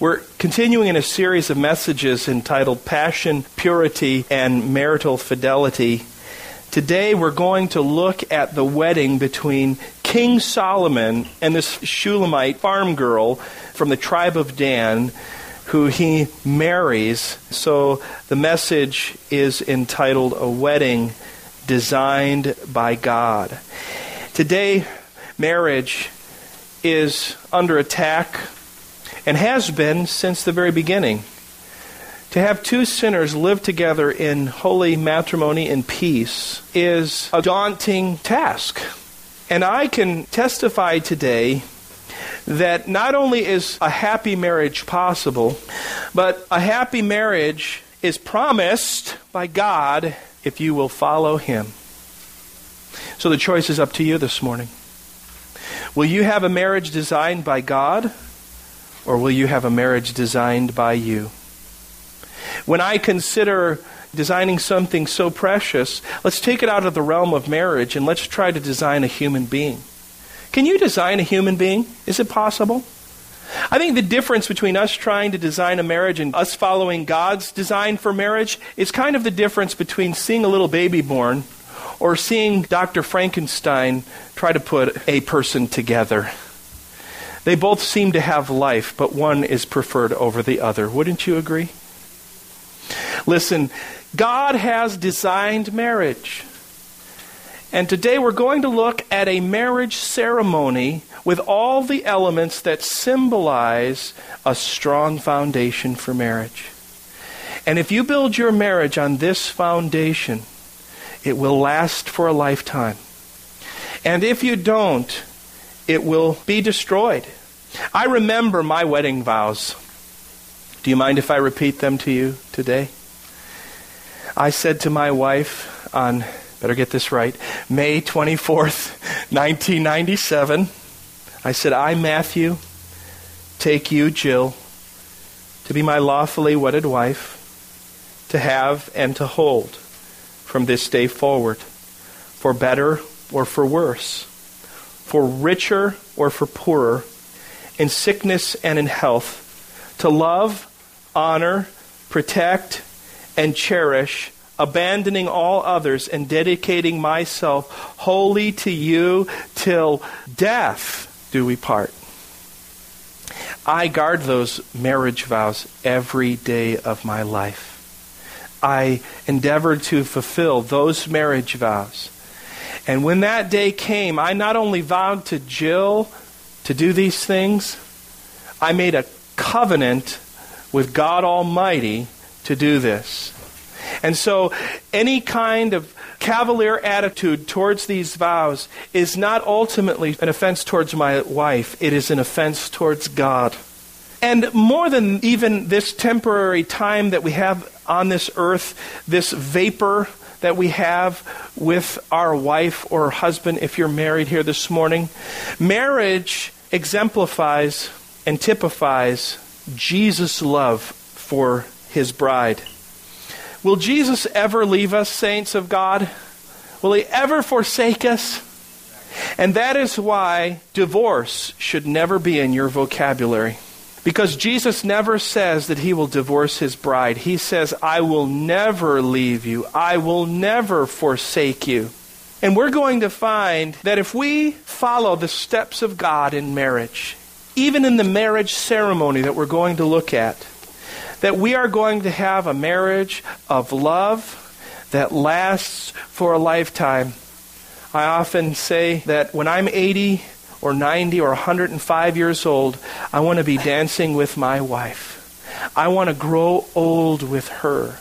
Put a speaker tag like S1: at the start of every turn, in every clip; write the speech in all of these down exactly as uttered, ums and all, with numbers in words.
S1: We're continuing in a series of messages entitled Passion, Purity, and Marital Fidelity. Today we're going to look at the wedding between King Solomon and this Shulamite farm girl from the tribe of Dan, who he marries. So the message is entitled A Wedding Designed by God. Today, marriage is under attack and has been since the very beginning. To have two sinners live together in holy matrimony and peace is a daunting task. And I can testify today that not only is a happy marriage possible, but a happy marriage is promised by God if you will follow Him. So the choice is up to you this morning. Will you have a marriage designed by God, or will you have a marriage designed by you? When I consider designing something so precious, let's take it out of the realm of marriage and let's try to design a human being. Can you design a human being? Is it possible? I think the difference between us trying to design a marriage and us following God's design for marriage is kind of the difference between seeing a little baby born or seeing Doctor Frankenstein try to put a person together. They both seem to have life, but one is preferred over the other. Wouldn't you agree? Listen, God has designed marriage. And today we're going to look at a marriage ceremony with all the elements that symbolize a strong foundation for marriage. And if you build your marriage on this foundation, it will last for a lifetime. And if you don't, it will be destroyed. I remember my wedding vows. Do you mind if I repeat them to you today? I said to my wife on, better get this right, May twenty-fourth, nineteen ninety-seven, I said, I, Matthew, take you, Jill, to be my lawfully wedded wife, to have and to hold from this day forward, for better or for worse, for richer or for poorer, in sickness and in health, to love, honor, protect, and cherish, abandoning all others and dedicating myself wholly to you till death do we part. I guard those marriage vows every day of my life. I endeavored to fulfill those marriage vows. And when that day came, I not only vowed to Jill to do these things, I made a covenant with God Almighty to do this. And so any kind of cavalier attitude towards these vows is not ultimately an offense towards my wife. It is an offense towards God. And more than even this temporary time that we have on this earth, this vapor that we have with our wife or husband, if you're married here this morning, marriage exemplifies and typifies Jesus' love for His bride. Will Jesus ever leave us, saints of God? Will He ever forsake us? And that is why divorce should never be in your vocabulary. Because Jesus never says that He will divorce His bride. He says, I will never leave you. I will never forsake you. And we're going to find that if we follow the steps of God in marriage, even in the marriage ceremony that we're going to look at, that we are going to have a marriage of love that lasts for a lifetime. I often say that when I'm eighty or ninety or one hundred five years old, I want to be dancing with my wife. I want to grow old with her.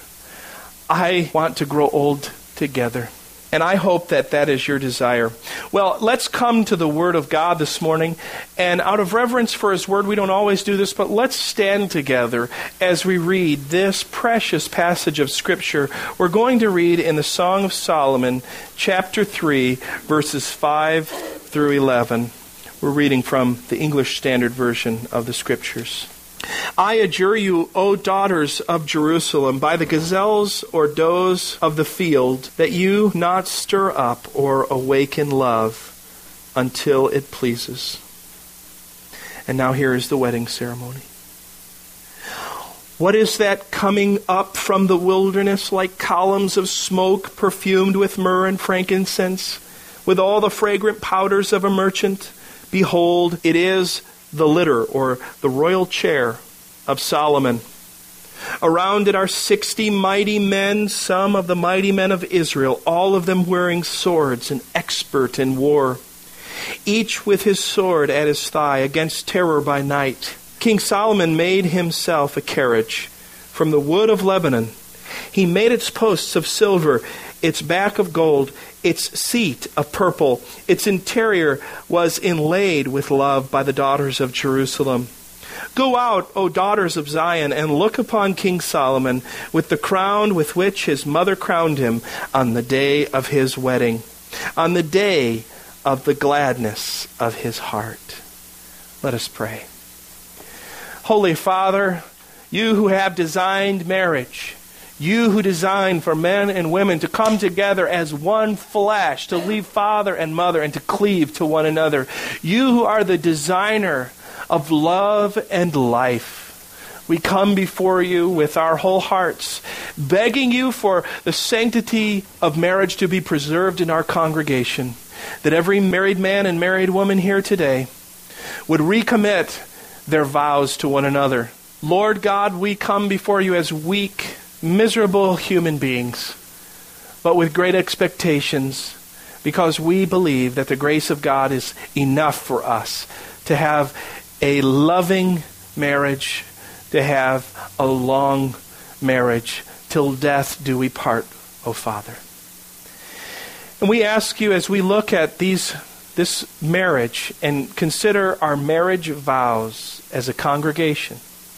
S1: I want to grow old together. And I hope that that is your desire. Well, let's come to the Word of God this morning. And out of reverence for His Word, we don't always do this, but let's stand together as we read this precious passage of Scripture. We're going to read in the Song of Solomon, chapter three, verses five through eleven. We're reading from the English Standard Version of the Scriptures. I adjure you, O daughters of Jerusalem, by the gazelles or does of the field, that you not stir up or awaken love until it pleases. And now here is the wedding ceremony. What is that coming up from the wilderness like columns of smoke perfumed with myrrh and frankincense, with all the fragrant powders of a merchant? Behold, it is the litter, or the royal chair of Solomon. Around it are sixty mighty men, some of the mighty men of Israel, all of them wearing swords and expert in war, each with his sword at his thigh against terror by night. King Solomon made himself a carriage from the wood of Lebanon. He made its posts of silver, its back of gold, its seat of purple. Its interior was inlaid with love by the daughters of Jerusalem. Go out, O daughters of Zion, and look upon King Solomon with the crown with which his mother crowned him on the day of his wedding, on the day of the gladness of his heart. Let us pray. Holy Father, you who have designed marriage, you who designed for men and women to come together as one flesh, to leave father and mother and to cleave to one another, you who are the designer of love and life, we come before you with our whole hearts, begging you for the sanctity of marriage to be preserved in our congregation, that every married man and married woman here today would recommit their vows to one another. Lord God, we come before you as weak, miserable human beings, but with great expectations, because we believe that the grace of God is enough for us to have a loving marriage, to have a long marriage. Till death do we part, O Father. And we ask you, as we look at these this marriage and consider our marriage vows as a congregation,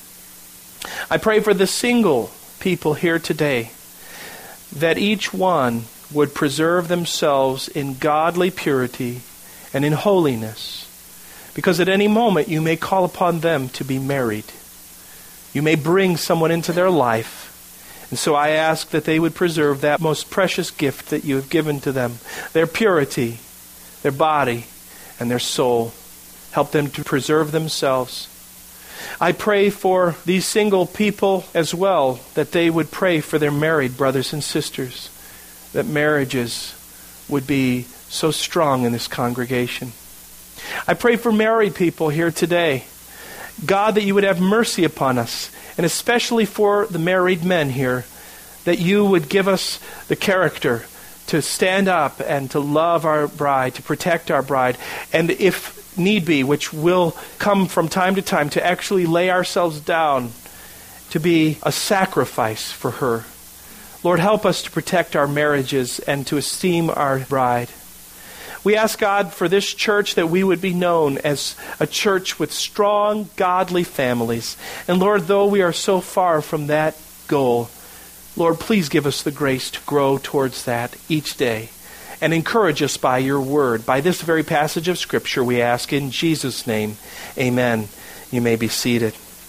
S1: I pray for the single people here today, that each one would preserve themselves in godly purity and in holiness, because at any moment you may call upon them to be married. You may bring someone into their life. And so I ask that they would preserve that most precious gift that you have given to them, their purity, their body, and their soul. Help them to preserve themselves. I pray for these single people as well, that they would pray for their married brothers and sisters, that marriages would be so strong in this congregation. I pray for married people here today, God, that you would have mercy upon us, and especially for the married men here, that you would give us the character to stand up and to love our bride, to protect our bride, and if need be, which will come from time to time, to actually lay ourselves down to be a sacrifice for her. Lord, help us to protect our marriages and to esteem our bride. We ask God for this church that we would be known as a church with strong, godly families. And Lord, though we are so far from that goal, Lord, please give us the grace to grow towards that each day. And encourage us by your word. By this very passage of Scripture, we ask in Jesus' name, amen. You may be seated.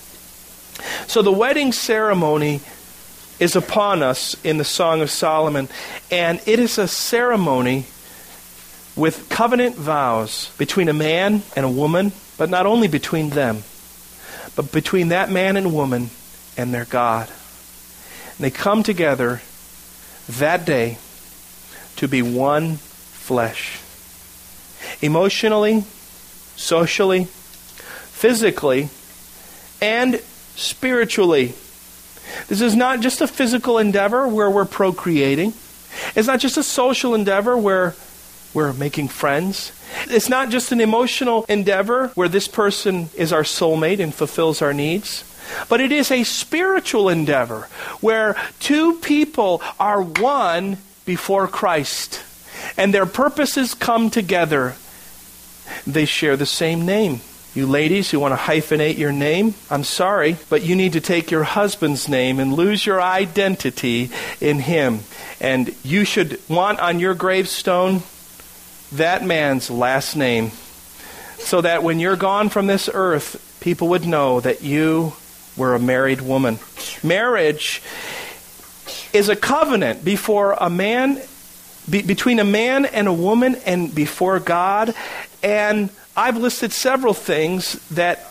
S1: So the wedding ceremony is upon us in the Song of Solomon. And it is a ceremony with covenant vows between a man and a woman, but not only between them, but between that man and woman and their God. And they come together that day to be one flesh. Emotionally, socially, physically, and spiritually. This is not just a physical endeavor where we're procreating. It's not just a social endeavor where we're making friends. It's not just an emotional endeavor where this person is our soulmate and fulfills our needs. But it is a spiritual endeavor where two people are one before Christ. And their purposes come together. They share the same name. You ladies who want to hyphenate your name, I'm sorry, but you need to take your husband's name and lose your identity in him. And you should want on your gravestone that man's last name, so that when you're gone from this earth, people would know that you were a married woman. Marriage is a covenant before a man, be, between a man and a woman and before God. And I've listed several things that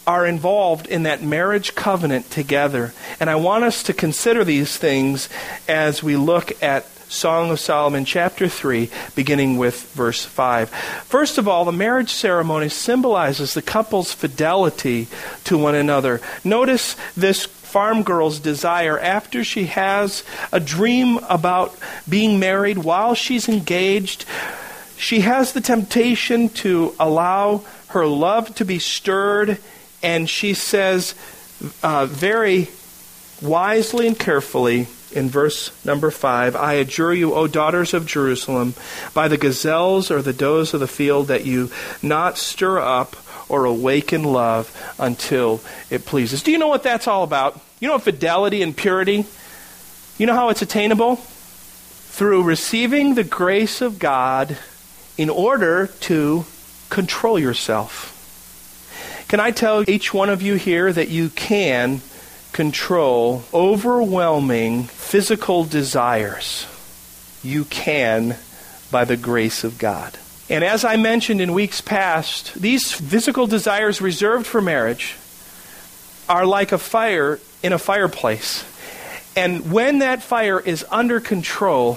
S1: are involved in that marriage covenant together. And I want us to consider these things as we look at Song of Solomon chapter three, beginning with verse five. First of all, the marriage ceremony symbolizes the couple's fidelity to one another. Notice this farm girl's desire after she has a dream about being married while she's engaged. She has the temptation to allow her love to be stirred, and she says uh, very wisely and carefully in verse number five, I adjure you, O daughters of Jerusalem, by the gazelles or the does of the field, that you not stir up or awaken love until it pleases. Do you know what that's all about? You know what fidelity and purity? You know how it's attainable? Through receiving the grace of God in order to control yourself. Can I tell each one of you here that you can control overwhelming physical desires? You can by the grace of God. And as I mentioned in weeks past, these physical desires reserved for marriage are like a fire in a fireplace. And when that fire is under control,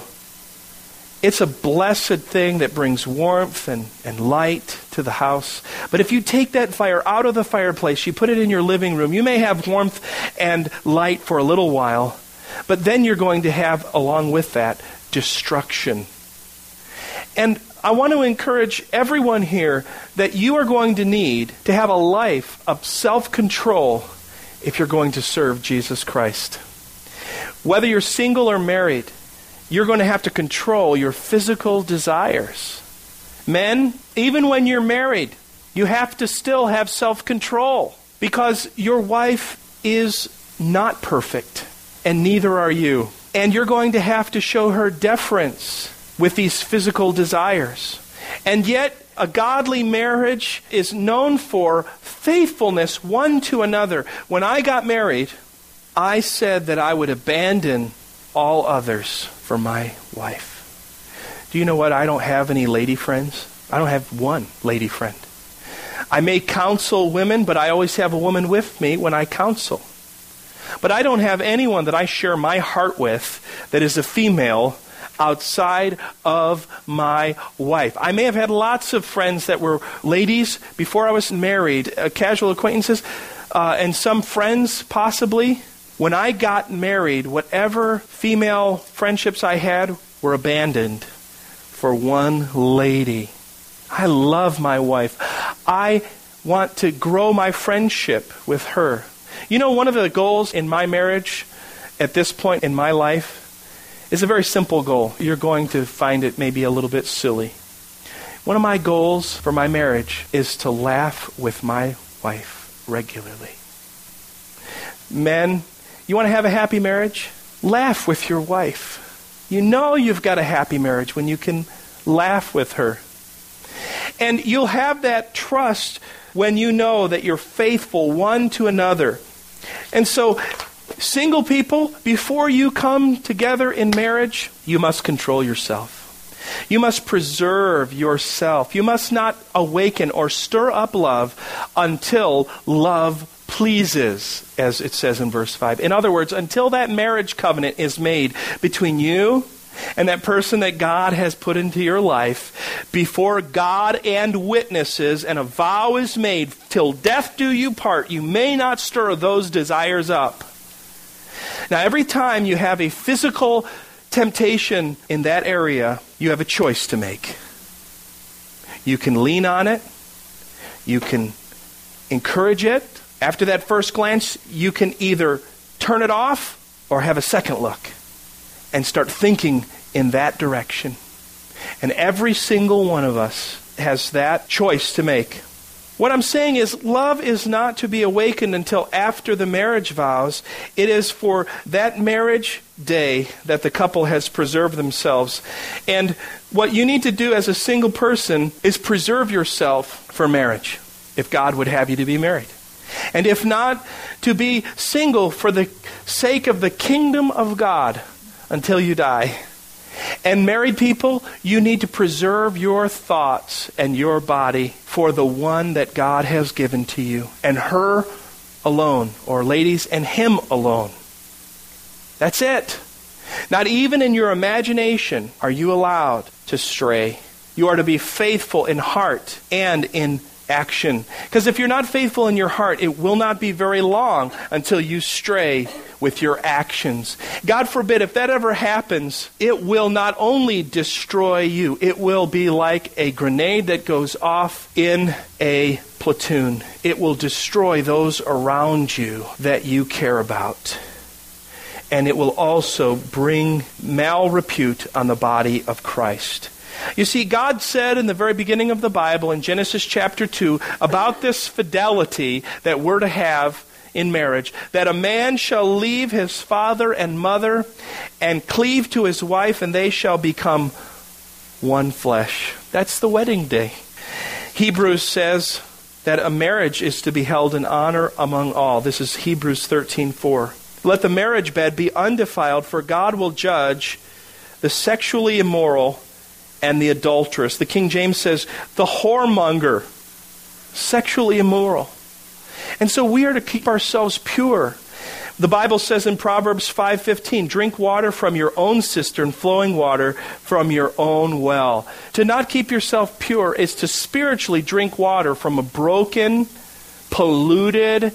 S1: it's a blessed thing that brings warmth and, and light to the house. But if you take that fire out of the fireplace, you put it in your living room, you may have warmth and light for a little while, but then you're going to have, along with that, destruction. And I want to encourage everyone here that you are going to need to have a life of self-control if you're going to serve Jesus Christ. Whether you're single or married, you're going to have to control your physical desires. Men, even when you're married, you have to still have self-control because your wife is not perfect, and neither are you. And you're going to have to show her deference with these physical desires. And yet, a godly marriage is known for faithfulness one to another. When I got married, I said that I would abandon all others for my wife. Do you know what? I don't have any lady friends. I don't have one lady friend. I may counsel women, but I always have a woman with me when I counsel. But I don't have anyone that I share my heart with that is a female outside of my wife. I may have had lots of friends that were ladies before I was married, uh, casual acquaintances, uh, and some friends possibly. When I got married, whatever female friendships I had were abandoned for one lady. I love my wife. I want to grow my friendship with her. You know, one of the goals in my marriage at this point in my life is a very simple goal. You're going to find it maybe a little bit silly. One of my goals for my marriage is to laugh with my wife regularly. Men, you want to have a happy marriage? Laugh with your wife. You know you've got a happy marriage when you can laugh with her. And you'll have that trust when you know that you're faithful one to another. And so, single people, before you come together in marriage, you must control yourself. You must preserve yourself. You must not awaken or stir up love until love pleases, as it says in verse five. In other words, until that marriage covenant is made between you and that person that God has put into your life, before God and witnesses, and a vow is made, till death do you part, you may not stir those desires up. Now, every time you have a physical temptation in that area, you have a choice to make. You can lean on it. You can encourage it. After that first glance, you can either turn it off or have a second look and start thinking in that direction. And every single one of us has that choice to make. What I'm saying is, love is not to be awakened until after the marriage vows. It is for that marriage day that the couple has preserved themselves. And what you need to do as a single person is preserve yourself for marriage, if God would have you to be married. And if not, to be single for the sake of the kingdom of God until you die. And married people, you need to preserve your thoughts and your body for the one that God has given to you, and her alone, or ladies, and him alone. That's it. Not even in your imagination are you allowed to stray. You are to be faithful in heart and in action. Because if you're not faithful in your heart, it will not be very long until you stray with your actions. God forbid, if that ever happens, it will not only destroy you, it will be like a grenade that goes off in a platoon. It will destroy those around you that you care about. And it will also bring malrepute on the body of Christ. You see, God said in the very beginning of the Bible, in Genesis chapter two, about this fidelity that we're to have in marriage, that a man shall leave his father and mother and cleave to his wife, and they shall become one flesh. That's the wedding day. Hebrews says that a marriage is to be held in honor among all. This is Hebrews thirteen four. Let the marriage bed be undefiled, for God will judge the sexually immoral and the adulteress. The King James says, the whoremonger, sexually immoral. And so we are to keep ourselves pure. The Bible says in Proverbs five fifteen, drink water from your own cistern, flowing water from your own well. To not keep yourself pure is to spiritually drink water from a broken, polluted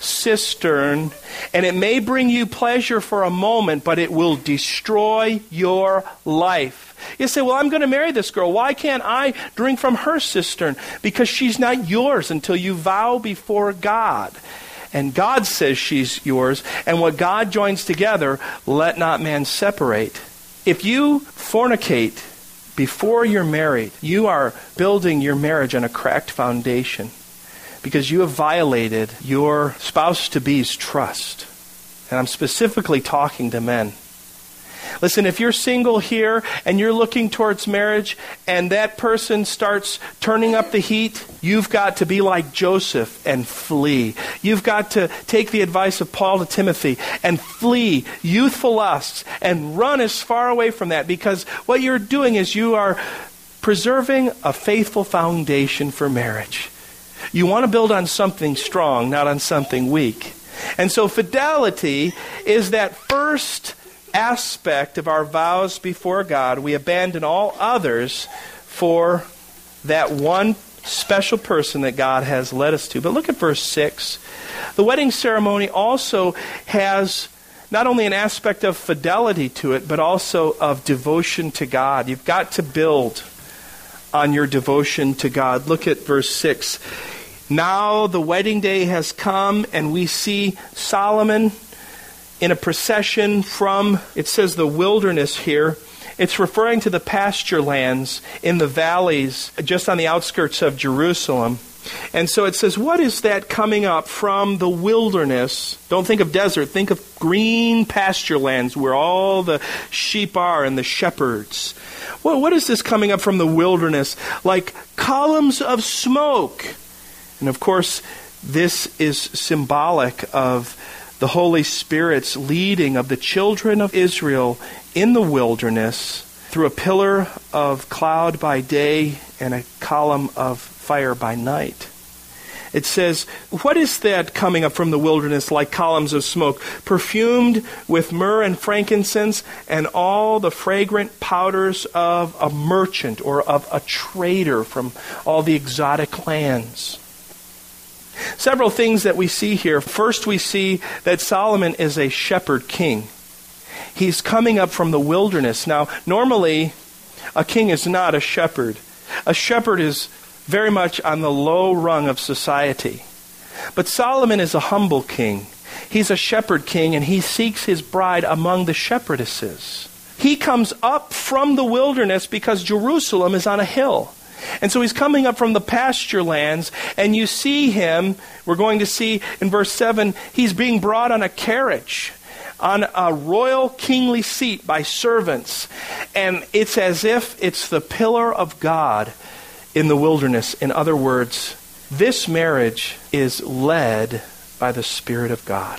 S1: cistern, and it may bring you pleasure for a moment, but it will destroy your life. You say, well, I'm going to marry this girl. Why can't I drink from her cistern? Because she's not yours until you vow before God. And God says she's yours. And what God joins together, let not man separate. If you fornicate before you're married, you are building your marriage on a cracked foundation, because you have violated your spouse-to-be's trust. And I'm specifically talking to men. Listen, if you're single here and you're looking towards marriage and that person starts turning up the heat, you've got to be like Joseph and flee. You've got to take the advice of Paul to Timothy and flee youthful lusts and run as far away from that, because what you're doing is you are preserving a faithful foundation for marriage. You want to build on something strong, not on something weak. And so fidelity is that first aspect of our vows before God. We abandon all others for that one special person that God has led us to. But look at verse six. The wedding ceremony also has not only an aspect of fidelity to it, but also of devotion to God. You've got to build on your devotion to God. Look at verse six. Now the wedding day has come, and we see Solomon in a procession from, it says, the wilderness here. It's referring to the pasture lands in the valleys just on the outskirts of Jerusalem. And so it says, what is that coming up from the wilderness? Don't think of desert. Think of green pasture lands where all the sheep are and the shepherds. Well, what is this coming up from the wilderness? Like columns of smoke. And of course, this is symbolic of the Holy Spirit's leading of the children of Israel in the wilderness through a pillar of cloud by day and a column of fire by night. It says, what is that coming up from the wilderness like columns of smoke, perfumed with myrrh and frankincense and all the fragrant powders of a merchant or of a trader from all the exotic lands? Several things that we see here. First, we see that Solomon is a shepherd king. He's coming up from the wilderness. Now, normally, a king is not a shepherd. A shepherd is very much on the low rung of society. But Solomon is a humble king. He's a shepherd king, and he seeks his bride among the shepherdesses. He comes up from the wilderness because Jerusalem is on a hill. And so he's coming up from the pasture lands, and you see him, we're going to see in verse seven, he's being brought on a carriage, on a royal kingly seat by servants. And it's as if it's the pillar of God in the wilderness. In other words, this marriage is led by the Spirit of God.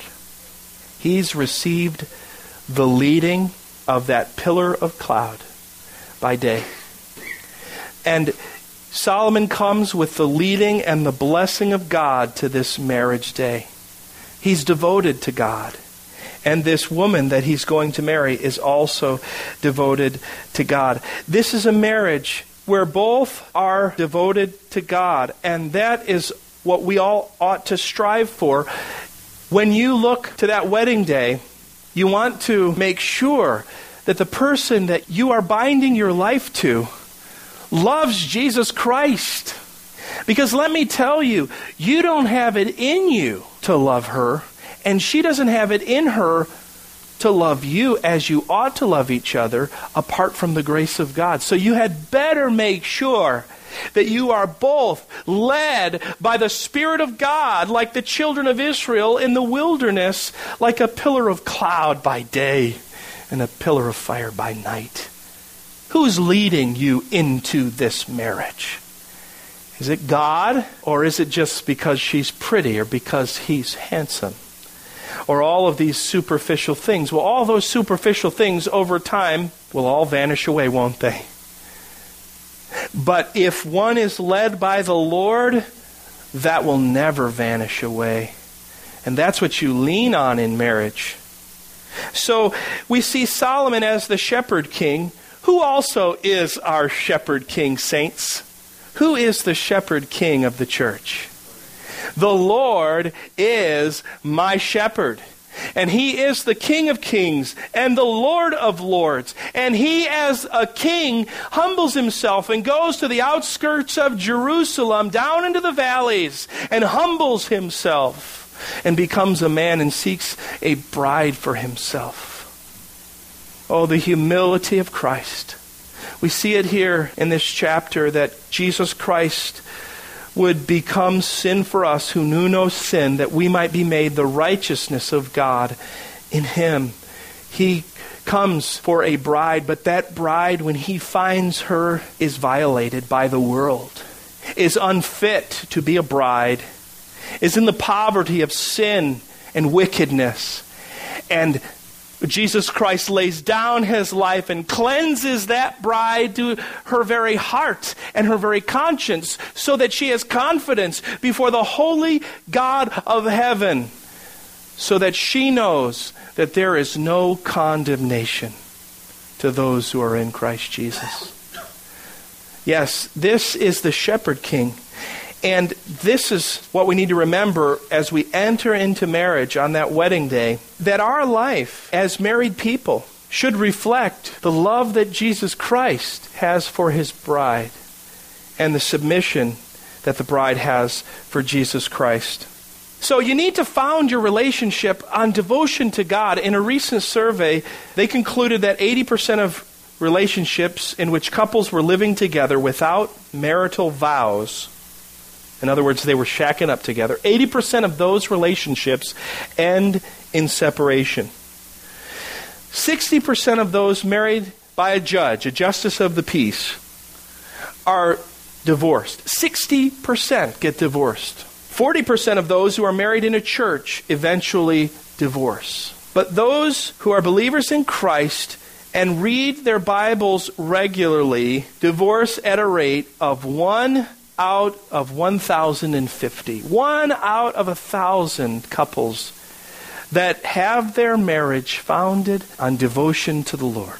S1: He's received the leading of that pillar of cloud by day. And Solomon comes with the leading and the blessing of God to this marriage day. He's devoted to God. And this woman that he's going to marry is also devoted to God. This is a marriage where both are devoted to God. And that is what we all ought to strive for. When you look to that wedding day, you want to make sure that the person that you are binding your life to loves Jesus Christ. Because let me tell you, you don't have it in you to love her, and she doesn't have it in her to love you as you ought to love each other apart from the grace of God. So you had better make sure that you are both led by the Spirit of God like the children of Israel in the wilderness, like a pillar of cloud by day and a pillar of fire by night. Who's leading you into this marriage? Is it God, or is it just because she's pretty or because he's handsome? Or all of these superficial things? Well, all those superficial things over time will all vanish away, won't they? But if one is led by the Lord, that will never vanish away. And that's what you lean on in marriage. So we see Solomon as the shepherd king, who also is our shepherd king, saints. Who is the shepherd king of the church? The Lord is my shepherd. And he is the King of kings and the Lord of lords. And he, as a king, humbles himself and goes to the outskirts of Jerusalem, down into the valleys, and humbles himself and becomes a man and seeks a bride for himself. Oh, the humility of Christ. We see it here in this chapter that Jesus Christ would become sin for us who knew no sin, that we might be made the righteousness of God in him. He comes for a bride, but that bride, when he finds her, is violated by the world, is unfit to be a bride, is in the poverty of sin and wickedness. And Jesus Christ lays down his life and cleanses that bride to her very heart and her very conscience, so that she has confidence before the holy God of heaven, so that she knows that there is no condemnation to those who are in Christ Jesus. Yes, this is the shepherd king. And this is what we need to remember as we enter into marriage on that wedding day, that our life as married people should reflect the love that Jesus Christ has for his bride and the submission that the bride has for Jesus Christ. So you need to found your relationship on devotion to God. In a recent survey, they concluded that eighty percent of relationships in which couples were living together without marital vows, in other words, they were shacking up together, eighty percent of those relationships end in separation. sixty percent of those married by a judge, a justice of the peace, are divorced. sixty percent get divorced. forty percent of those who are married in a church eventually divorce. But those who are believers in Christ and read their Bibles regularly divorce at a rate of one out of one thousand fifty. One out of a thousand couples that have their marriage founded on devotion to the Lord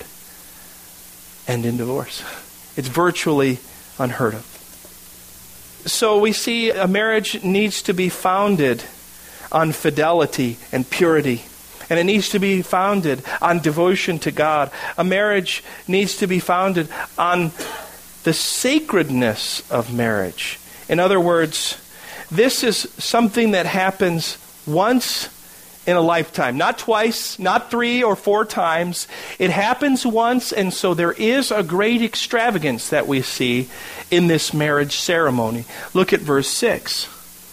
S1: end in divorce. It's virtually unheard of. So we see a marriage needs to be founded on fidelity and purity. And it needs to be founded on devotion to God. A marriage needs to be founded on the sacredness of marriage. In other words, this is something that happens once in a lifetime. Not twice, not three or four times. It happens once, and so there is a great extravagance that we see in this marriage ceremony. Look at verse six.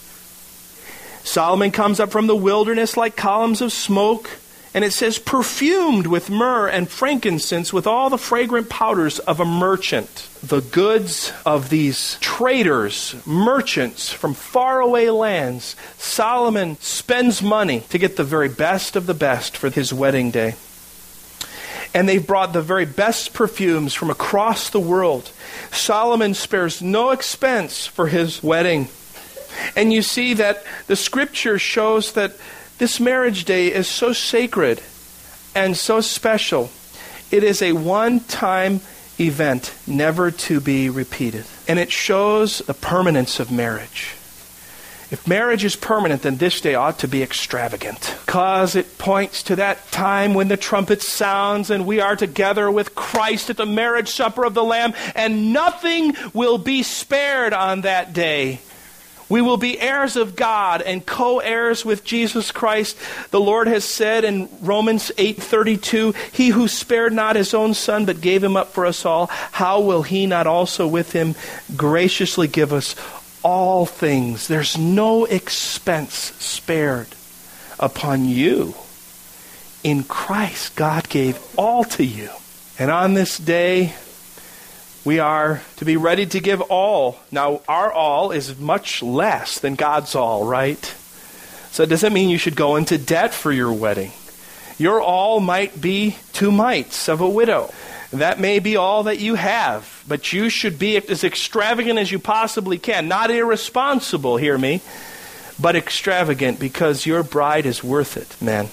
S1: Solomon comes up from the wilderness like columns of smoke, and it says, perfumed with myrrh and frankincense, with all the fragrant powders of a merchant. The goods of these traders, merchants from faraway lands. Solomon spends money to get the very best of the best for his wedding day. And they've brought the very best perfumes from across the world. Solomon spares no expense for his wedding. And you see that the scripture shows that this marriage day is so sacred and so special. It is a one-time event, never to be repeated. And it shows the permanence of marriage. If marriage is permanent, then this day ought to be extravagant, because it points to that time when the trumpet sounds and we are together with Christ at the marriage supper of the Lamb, and nothing will be spared on that day. We will be heirs of God and co-heirs with Jesus Christ. The Lord has said in Romans eight thirty-two, "He who spared not his own son, but gave him up for us all, how will he not also with him graciously give us all things?" There's no expense spared upon you. In Christ, God gave all to you. And on this day, we are to be ready to give all. Now, our all is much less than God's all, right? So it doesn't mean you should go into debt for your wedding. Your all might be two mites of a widow. That may be all that you have, but you should be as extravagant as you possibly can. Not irresponsible, hear me, but extravagant, because your bride is worth it, man.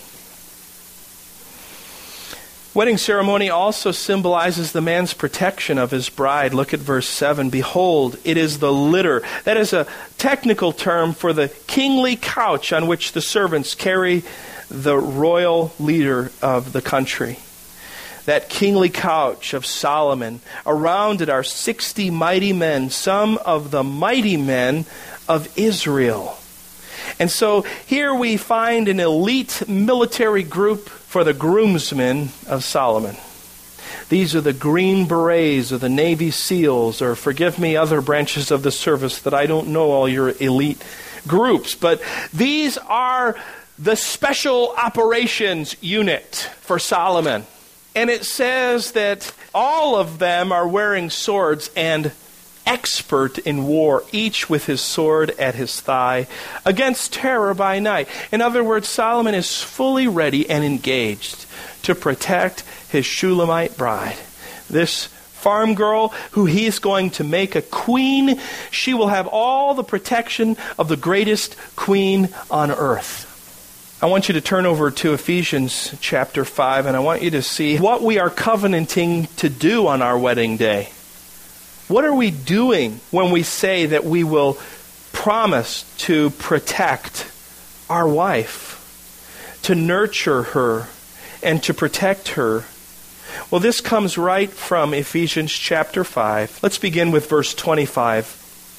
S1: Wedding ceremony also symbolizes the man's protection of his bride. Look at verse seven. "Behold, it is the litter." That is a technical term for the kingly couch on which the servants carry the royal leader of the country. That kingly couch of Solomon. Around it are sixty mighty men, some of the mighty men of Israel. And so here we find an elite military group for the groomsmen of Solomon. These are the Green Berets or the Navy SEALs, or forgive me, other branches of the service that I don't know all your elite groups. But these are the special operations unit for Solomon. And it says that all of them are wearing swords and expert in war, each with his sword at his thigh, against terror by night. In other words, Solomon is fully ready and engaged to protect his Shulamite bride. This farm girl who he is going to make a queen, she will have all the protection of the greatest queen on earth. I want you to turn over to Ephesians chapter five, and I want you to see what we are covenanting to do on our wedding day. What are we doing when we say that we will promise to protect our wife, to nurture her, and to protect her? Well, this comes right from Ephesians chapter five. Let's begin with verse twenty-five.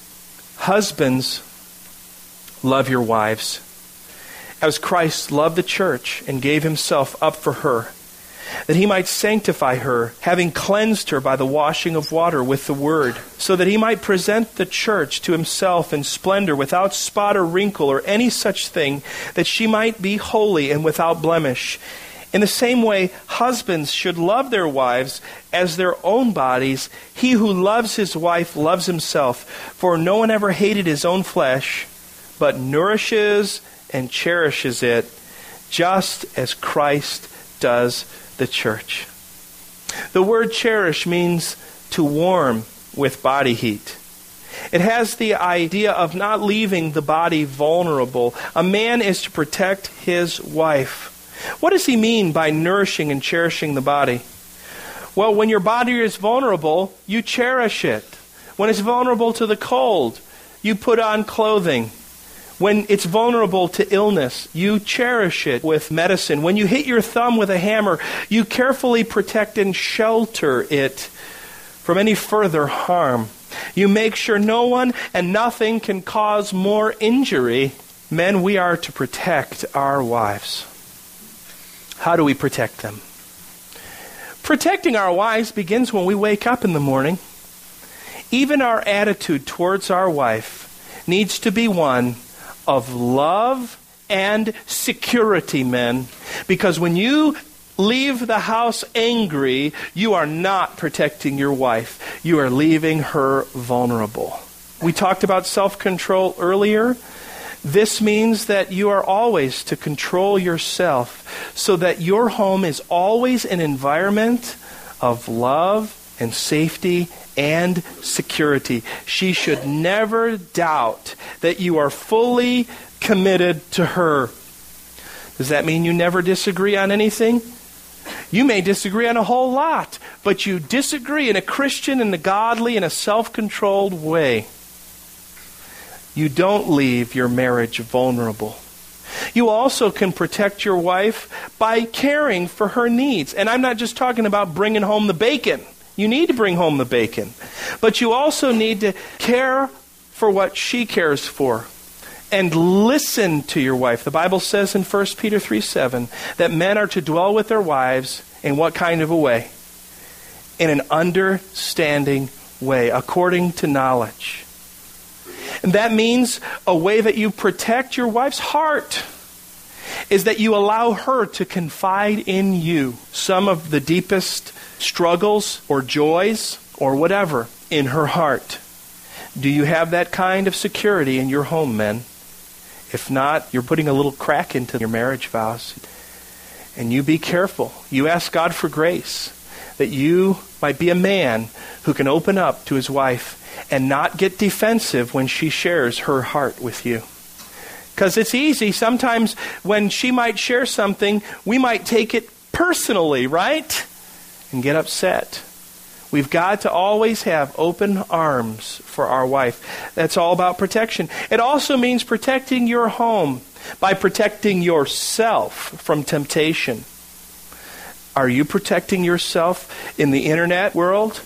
S1: "Husbands, love your wives, as Christ loved the church and gave himself up for her, that he might sanctify her, having cleansed her by the washing of water with the word, so that he might present the church to himself in splendor, without spot or wrinkle or any such thing, that she might be holy and without blemish. In the same way, husbands should love their wives as their own bodies. He who loves his wife loves himself, for no one ever hated his own flesh, but nourishes and cherishes it, just as Christ does the church." The word cherish means to warm with body heat. It has the idea of not leaving the body vulnerable. A man is to protect his wife. What does he mean by nourishing and cherishing the body? Well, when your body is vulnerable, you cherish it. When it's vulnerable to the cold, you put on clothing. When it's vulnerable to illness, you cherish it with medicine. When you hit your thumb with a hammer, you carefully protect and shelter it from any further harm. You make sure no one and nothing can cause more injury. Men, we are to protect our wives. How do we protect them? Protecting our wives begins when we wake up in the morning. Even our attitude towards our wife needs to be one of love and security, men. Because when you leave the house angry, you are not protecting your wife. You are leaving her vulnerable. We talked about self-control earlier. This means that you are always to control yourself so that your home is always an environment of love and safety and security. She should never doubt that you are fully committed to her. Does that mean you never disagree on anything? You may disagree on a whole lot, but you disagree in a Christian and a godly and a self-controlled way. You don't leave your marriage vulnerable. You also can protect your wife by caring for her needs. And I'm not just talking about bringing home the bacon. You need to bring home the bacon. But you also need to care for what she cares for. And listen to your wife. The Bible says in First Peter three seven that men are to dwell with their wives in what kind of a way? In an understanding way, according to knowledge. And that means a way that you protect your wife's heart is that you allow her to confide in you some of the deepest struggles or joys or whatever in her heart. Do you have that kind of security in your home, men? If not, you're putting a little crack into your marriage vows. And you be careful. You ask God for grace that you might be a man who can open up to his wife and not get defensive when she shares her heart with you. Because it's easy. Sometimes when she might share something, we might take it personally, right? And get upset. We've got to always have open arms for our wife. That's all about protection. It also means protecting your home by protecting yourself from temptation. Are you protecting yourself in the internet world?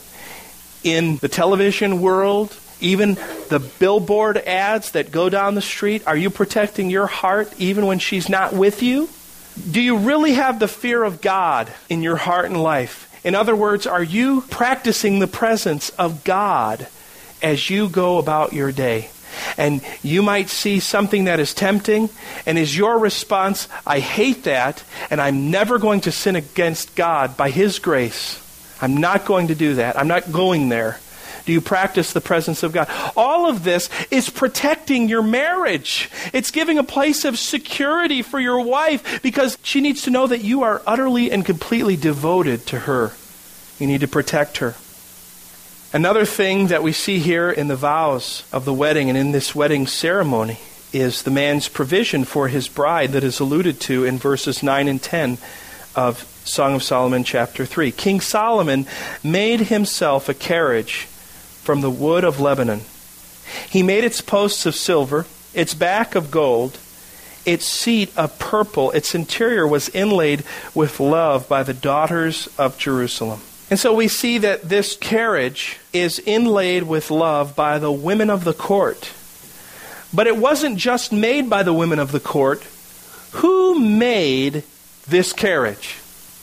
S1: In the television world? Even the billboard ads that go down the street? Are you protecting your heart even when she's not with you? Do you really have the fear of God in your heart and life? In other words, are you practicing the presence of God as you go about your day? And you might see something that is tempting, and is your response, I hate that, and I'm never going to sin against God by His grace. I'm not going to do that. I'm not going there. Do you practice the presence of God? All of this is protecting your marriage. It's giving a place of security for your wife because she needs to know that you are utterly and completely devoted to her. You need to protect her. Another thing that we see here in the vows of the wedding and in this wedding ceremony is the man's provision for his bride that is alluded to in verses nine and ten of Song of Solomon chapter three. King Solomon made himself a carriage from the wood of Lebanon. He made its posts of silver, its back of gold, its seat of purple. Its interior was inlaid with love by the daughters of Jerusalem. And so we see that this carriage is inlaid with love by the women of the court. But it wasn't just made by the women of the court. Who made this carriage?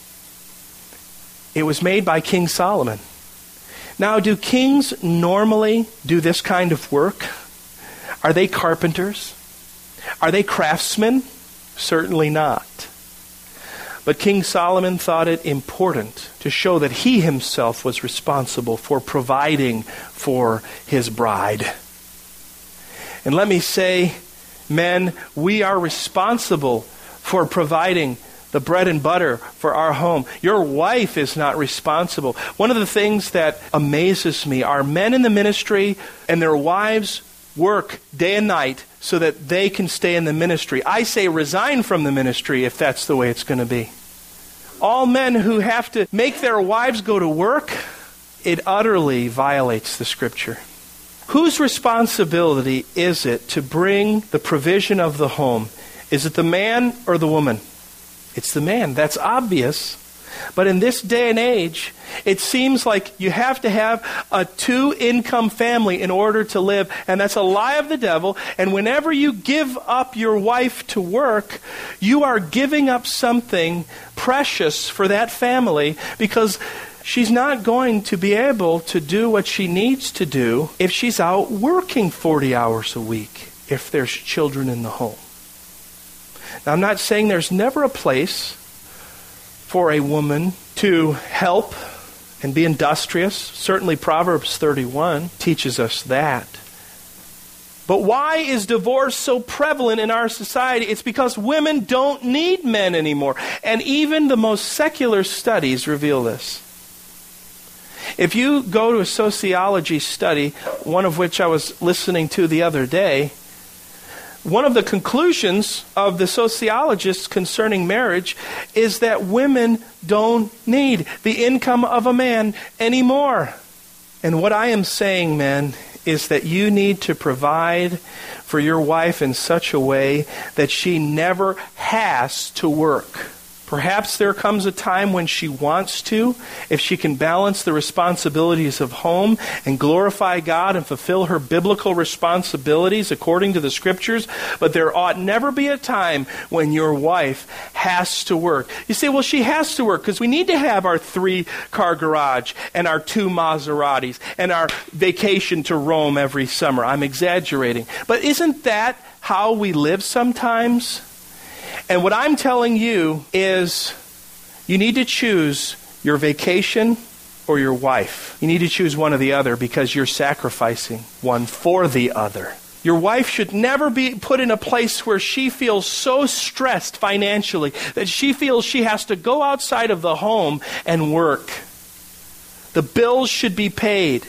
S1: It was made by King Solomon. Now, do kings normally do this kind of work? Are they carpenters? Are they craftsmen? Certainly not. But King Solomon thought it important to show that he himself was responsible for providing for his bride. And let me say, men, we are responsible for providing the bread and butter for our home. Your wife is not responsible. One of the things that amazes me are men in the ministry and their wives work day and night so that they can stay in the ministry. I say resign from the ministry if that's the way it's going to be. All men who have to make their wives go to work, it utterly violates the Scripture. Whose responsibility is it to bring the provision of the home? Is it the man or the woman? It's the man. That's obvious. But in this day and age, it seems like you have to have a two-income family in order to live. And that's a lie of the devil. And whenever you give up your wife to work, you are giving up something precious for that family because she's not going to be able to do what she needs to do if she's out working forty hours a week, if there's children in the home. Now, I'm not saying there's never a place for a woman to help and be industrious. Certainly Proverbs thirty-one teaches us that. But why is divorce so prevalent in our society? It's because women don't need men anymore. And even the most secular studies reveal this. If you go to a sociology study, one of which I was listening to the other day, one of the conclusions of the sociologists concerning marriage is that women don't need the income of a man anymore. And what I am saying, men, is that you need to provide for your wife in such a way that she never has to work. Perhaps there comes a time when she wants to, if she can balance the responsibilities of home and glorify God and fulfill her biblical responsibilities according to the Scriptures. But there ought never be a time when your wife has to work. You say, well, she has to work because we need to have our three-car garage and our two Maseratis and our vacation to Rome every summer. I'm exaggerating. But isn't that how we live sometimes? And what I'm telling you is you need to choose your vacation or your wife. You need to choose one or the other because you're sacrificing one for the other. Your wife should never be put in a place where she feels so stressed financially that she feels she has to go outside of the home and work. The bills should be paid.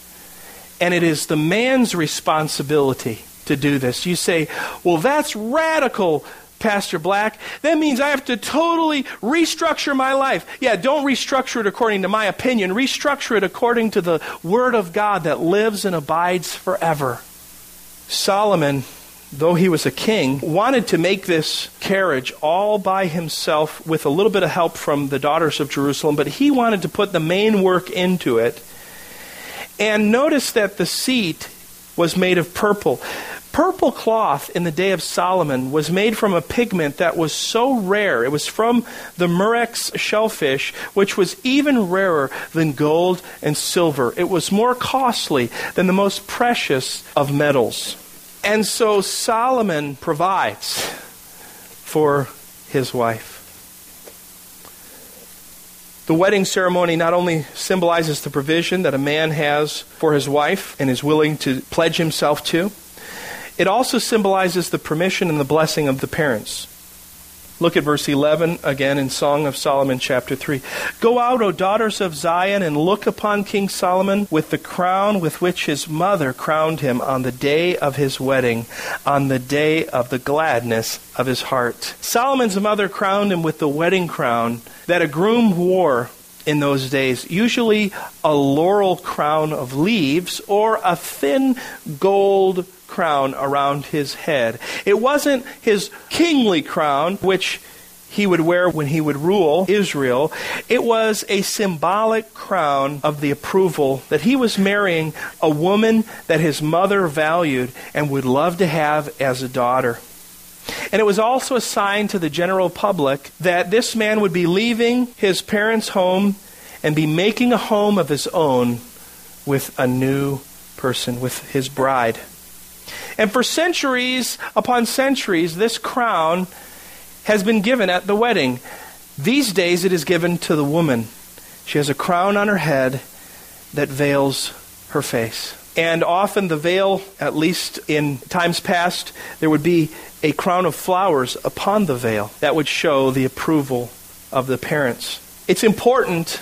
S1: And it is the man's responsibility to do this. You say, well, that's radical, Pastor Black. That means I have to totally restructure my life. Yeah, don't restructure it according to my opinion. Restructure it according to the Word of God that lives and abides forever. Solomon, though he was a king, wanted to make this carriage all by himself with a little bit of help from the daughters of Jerusalem, but he wanted to put the main work into it. And notice that the seat was made of purple. Purple cloth in the day of Solomon was made from a pigment that was so rare. It was from the murex shellfish, which was even rarer than gold and silver. It was more costly than the most precious of metals. And so Solomon provides for his wife. The wedding ceremony not only symbolizes the provision that a man has for his wife and is willing to pledge himself to, it also symbolizes the permission and the blessing of the parents. Look at verse eleven again in Song of Solomon chapter three. Go out, O daughters of Zion, and look upon King Solomon with the crown with which his mother crowned him on the day of his wedding, on the day of the gladness of his heart. Solomon's mother crowned him with the wedding crown that a groom wore in those days, usually a laurel crown of leaves or a thin gold crown around his head. It wasn't his kingly crown, which he would wear when he would rule Israel. It was a symbolic crown of the approval that he was marrying a woman that his mother valued and would love to have as a daughter. And it was also a sign to the general public that this man would be leaving his parents' home and be making a home of his own with a new person, with his bride. And for centuries upon centuries, this crown has been given at the wedding. These days it is given to the woman. She has a crown on her head that veils her face. And often the veil, at least in times past, there would be a crown of flowers upon the veil that would show the approval of the parents. It's important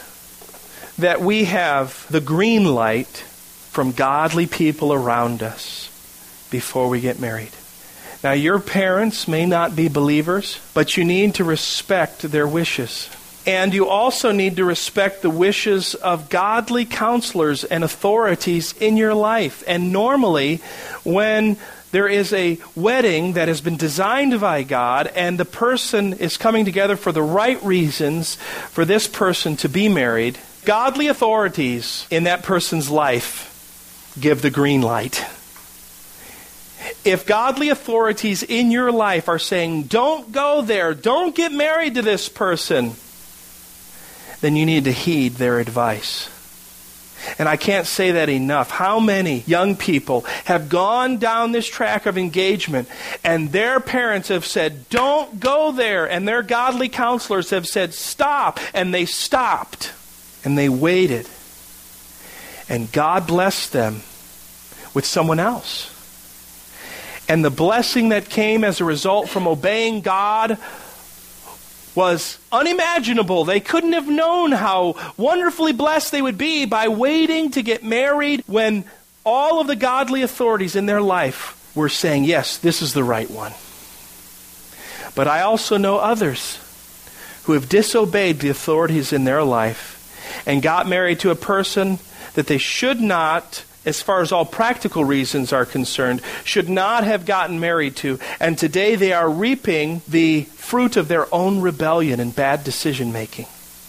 S1: that we have the green light from godly people around us before we get married. Now, your parents may not be believers, but you need to respect their wishes. And you also need to respect the wishes of godly counselors and authorities in your life. And normally, when there is a wedding that has been designed by God and the person is coming together for the right reasons for this person to be married, godly authorities in that person's life give the green light. If godly authorities in your life are saying, don't go there, don't get married to this person, then you need to heed their advice. And I can't say that enough. How many young people have gone down this track of engagement and their parents have said, don't go there, and their godly counselors have said, stop, and they stopped, and they waited. And God blessed them with someone else. And the blessing that came as a result from obeying God was unimaginable. They couldn't have known how wonderfully blessed they would be by waiting to get married when all of the godly authorities in their life were saying, yes, this is the right one. But I also know others who have disobeyed the authorities in their life and got married to a person that they should not, as far as all practical reasons are concerned, should not have gotten married to. And today they are reaping the fruit of their own rebellion and bad decision making.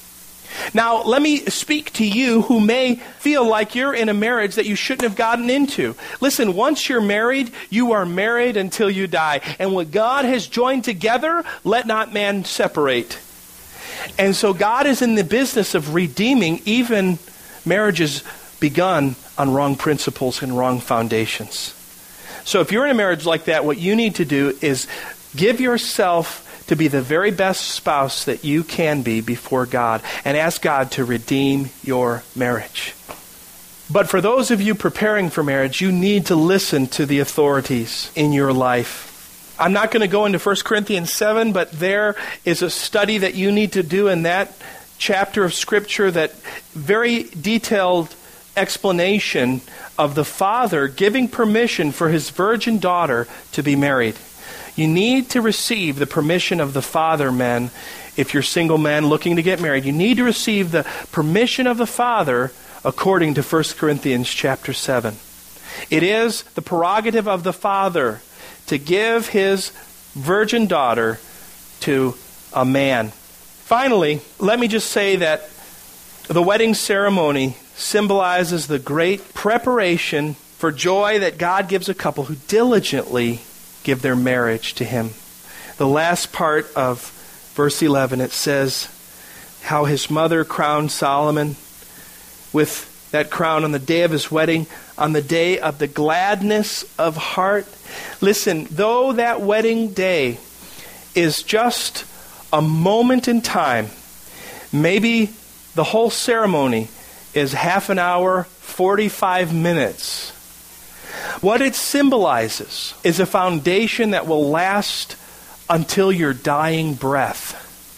S1: Now, let me speak to you who may feel like you're in a marriage that you shouldn't have gotten into. Listen, once you're married, you are married until you die. And what God has joined together, let not man separate. And so God is in the business of redeeming even marriages begun on wrong principles and wrong foundations. So if you're in a marriage like that, what you need to do is give yourself to be the very best spouse that you can be before God and ask God to redeem your marriage. But for those of you preparing for marriage, you need to listen to the authorities in your life. I'm not going to go into First Corinthians seven, but there is a study that you need to do in that chapter of Scripture, that very detailed explanation of the father giving permission for his virgin daughter to be married. You need to receive the permission of the father, men. If you're single men looking to get married, you need to receive the permission of the father according to First Corinthians chapter seven. It is the prerogative of the father to give his virgin daughter to a man. Finally, let me just say that the wedding ceremony symbolizes the great preparation for joy that God gives a couple who diligently give their marriage to Him. The last part of verse eleven, it says how his mother crowned Solomon with that crown on the day of his wedding, on the day of the gladness of heart. Listen, though that wedding day is just a moment in time, maybe the whole ceremony is half an hour, forty-five minutes. What it symbolizes is a foundation that will last until your dying breath.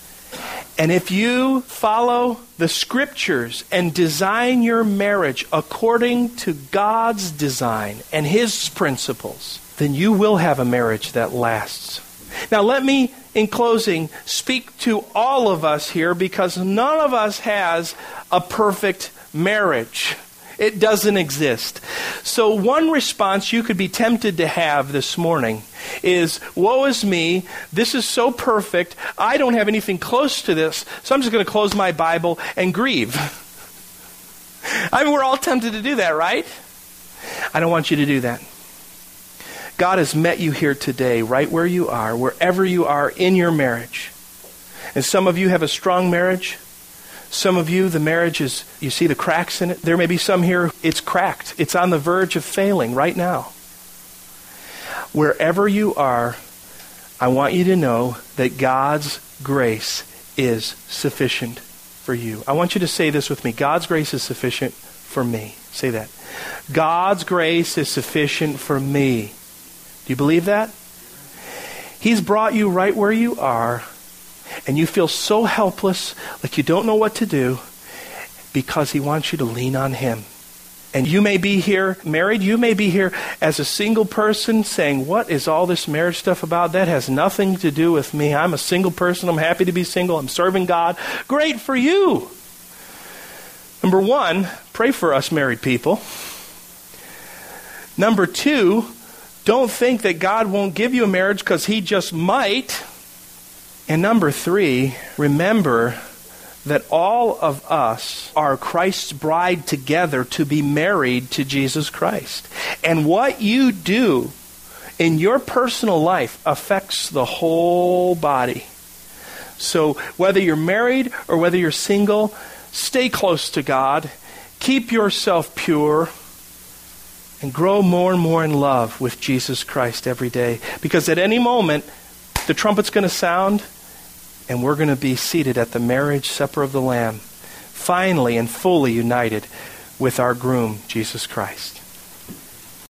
S1: And if you follow the Scriptures and design your marriage according to God's design and His principles, then you will have a marriage that lasts. Now let me, in closing, speak to all of us here, because none of us has a perfect marriage. It doesn't exist. So one response you could be tempted to have this morning is, woe is me, this is so perfect, I don't have anything close to this, so I'm just going to close my Bible and grieve. I mean, we're all tempted to do that, right? I don't want you to do that. God has met you here today, right where you are, wherever you are in your marriage. And some of you have a strong marriage. Some of you, the marriage is, you see the cracks in it. There may be some here, it's cracked. It's on the verge of failing right now. Wherever you are, I want you to know that God's grace is sufficient for you. I want you to say this with me. God's grace is sufficient for me. Say that. God's grace is sufficient for me. Do you believe that? He's brought you right where you are, and you feel so helpless, like you don't know what to do, because He wants you to lean on Him. And you may be here married, you may be here as a single person saying, what is all this marriage stuff about? That has nothing to do with me. I'm a single person, I'm happy to be single, I'm serving God. Great for you. Number one, pray for us married people. Number two, don't think that God won't give you a marriage because He just might. And number three, remember that all of us are Christ's bride together to be married to Jesus Christ. And what you do in your personal life affects the whole body. So whether you're married or whether you're single, stay close to God, keep yourself pure, and grow more and more in love with Jesus Christ every day. Because at any moment, the trumpet's going to sound, and we're going to be seated at the marriage supper of the Lamb, finally and fully united with our groom, Jesus Christ.